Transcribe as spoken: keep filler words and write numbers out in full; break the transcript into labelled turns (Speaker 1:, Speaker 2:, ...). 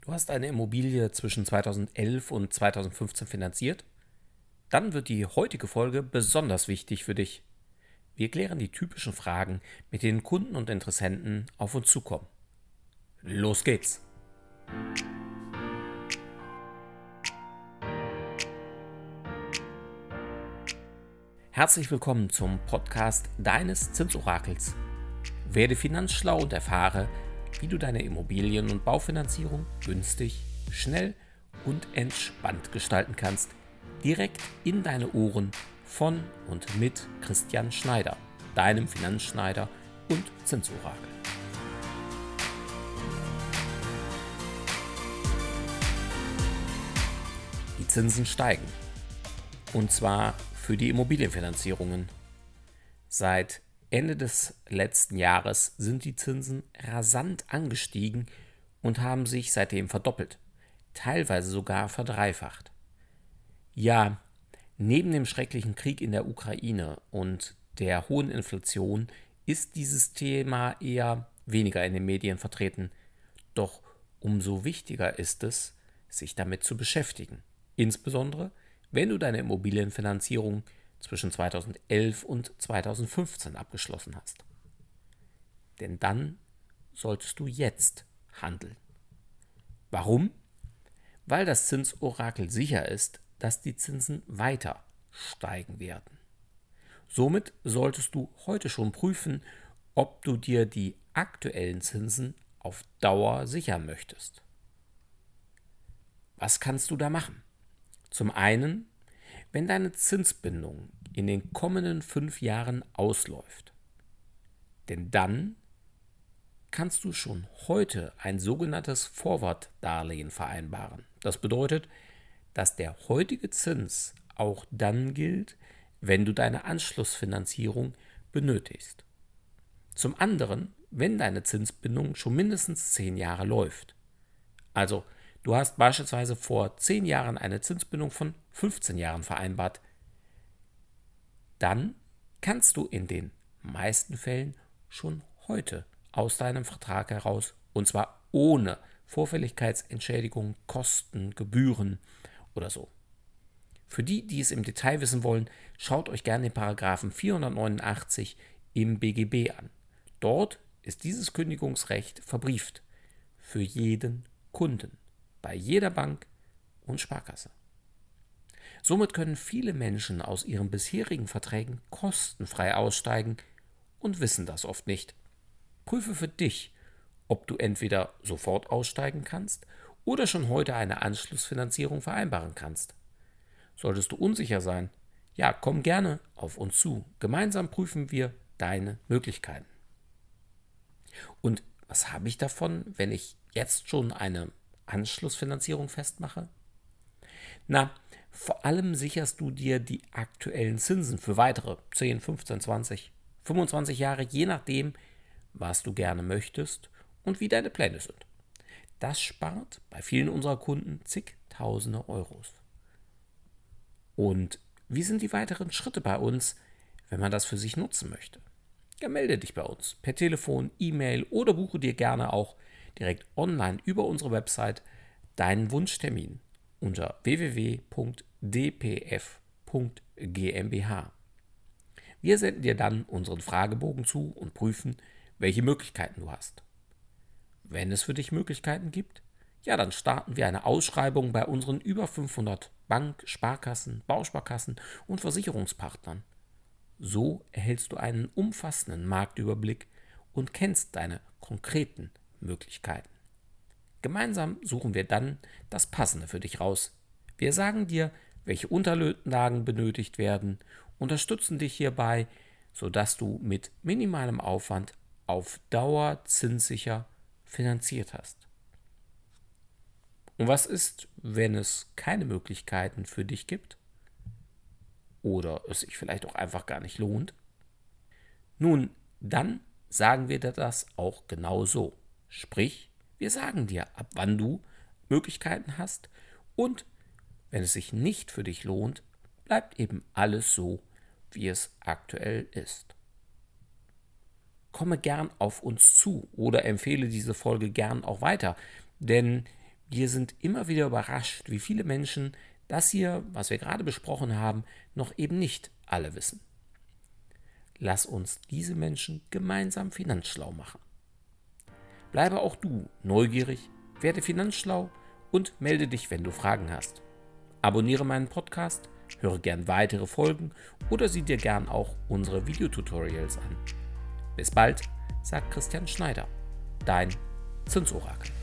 Speaker 1: Du hast eine Immobilie zwischen zweitausendelf und zweitausendfünfzehn finanziert? Dann wird die heutige Folge besonders wichtig für dich. Wir klären die typischen Fragen, mit denen Kunden und Interessenten auf uns zukommen. Los geht's! Herzlich willkommen zum Podcast deines Zinsorakels. Werde finanzschlau und erfahre, wie du deine Immobilien- und Baufinanzierung günstig, schnell und entspannt gestalten kannst. Direkt in deine Ohren von und mit Christian Schneider, deinem Finanzschneider und Zinsorakel. Die Zinsen steigen. Und zwar für die Immobilienfinanzierungen. Seit Ende des letzten Jahres sind die Zinsen rasant angestiegen und haben sich seitdem verdoppelt, teilweise sogar verdreifacht. Ja, neben dem schrecklichen Krieg in der Ukraine und der hohen Inflation ist dieses Thema eher weniger in den Medien vertreten. Doch umso wichtiger ist es, sich damit zu beschäftigen. Insbesondere, wenn du deine Immobilienfinanzierung zwischen zweitausendelf und zweitausendfünfzehn abgeschlossen hast. Denn dann solltest du jetzt handeln. Warum? Weil das Zinsorakel sicher ist, dass die Zinsen weiter steigen werden. Somit solltest du heute schon prüfen, ob du dir die aktuellen Zinsen auf Dauer sichern möchtest. Was kannst du da machen? Zum einen, wenn deine Zinsbindung in den kommenden fünf Jahren ausläuft. Denn dann kannst du schon heute ein sogenanntes Forward-Darlehen vereinbaren. Das bedeutet, dass der heutige Zins auch dann gilt, wenn du deine Anschlussfinanzierung benötigst. Zum anderen, wenn deine Zinsbindung schon mindestens zehn Jahre läuft. Also, du hast beispielsweise vor zehn Jahren eine Zinsbindung von fünfzehn Jahren vereinbart, dann kannst du in den meisten Fällen schon heute aus deinem Vertrag heraus, und zwar ohne Vorfälligkeitsentschädigung, Kosten, Gebühren oder so. Für die, die es im Detail wissen wollen, schaut euch gerne den Paragraphen vierhundertneunundachtzig im B G B an. Dort ist dieses Kündigungsrecht verbrieft für jeden Kunden, bei jeder Bank und Sparkasse. Somit können viele Menschen aus ihren bisherigen Verträgen kostenfrei aussteigen und wissen das oft nicht. Prüfe für dich, ob du entweder sofort aussteigen kannst oder schon heute eine Anschlussfinanzierung vereinbaren kannst. Solltest du unsicher sein, ja, komm gerne auf uns zu. Gemeinsam prüfen wir deine Möglichkeiten. Und was habe ich davon, wenn ich jetzt schon eine Anschlussfinanzierung festmache? Na, vor allem sicherst du dir die aktuellen Zinsen für weitere zehn, fünfzehn, zwanzig, fünfundzwanzig Jahre, je nachdem, was du gerne möchtest und wie deine Pläne sind. Das spart bei vielen unserer Kunden zigtausende Euros. Und wie sind die weiteren Schritte bei uns, wenn man das für sich nutzen möchte? Ja, melde dich bei uns per Telefon, E-Mail oder buche dir gerne auch direkt online über unsere Website deinen Wunschtermin unter w w w punkt d p f punkt g m b h. Wir senden dir dann unseren Fragebogen zu und prüfen, welche Möglichkeiten du hast. Wenn es für dich Möglichkeiten gibt, ja, dann starten wir eine Ausschreibung bei unseren über fünfhundert Bank-, Sparkassen, Bausparkassen und Versicherungspartnern. So erhältst du einen umfassenden Marktüberblick und kennst deine konkreten Möglichkeiten. Gemeinsam suchen wir dann das Passende für dich raus. Wir sagen dir, welche Unterlagen benötigt werden, unterstützen dich hierbei, sodass du mit minimalem Aufwand auf Dauer zinssicher finanziert hast. Und was ist, wenn es keine Möglichkeiten für dich gibt? Oder es sich vielleicht auch einfach gar nicht lohnt? Nun, dann sagen wir dir das auch genau so. Sprich, wir sagen dir, ab wann du Möglichkeiten hast und wenn es sich nicht für dich lohnt, bleibt eben alles so, wie es aktuell ist. Komme gern auf uns zu oder empfehle diese Folge gern auch weiter, denn Wir sind immer wieder überrascht, wie viele Menschen das hier, was wir gerade besprochen haben, noch eben nicht alle wissen. Lass uns diese Menschen gemeinsam finanzschlau machen. Bleibe auch du neugierig, werde finanzschlau und melde dich, wenn du Fragen hast. Abonniere meinen Podcast, höre gern weitere Folgen oder sieh dir gern auch unsere Videotutorials an. Bis bald, sagt Christian Schneider, dein Zinsorakel.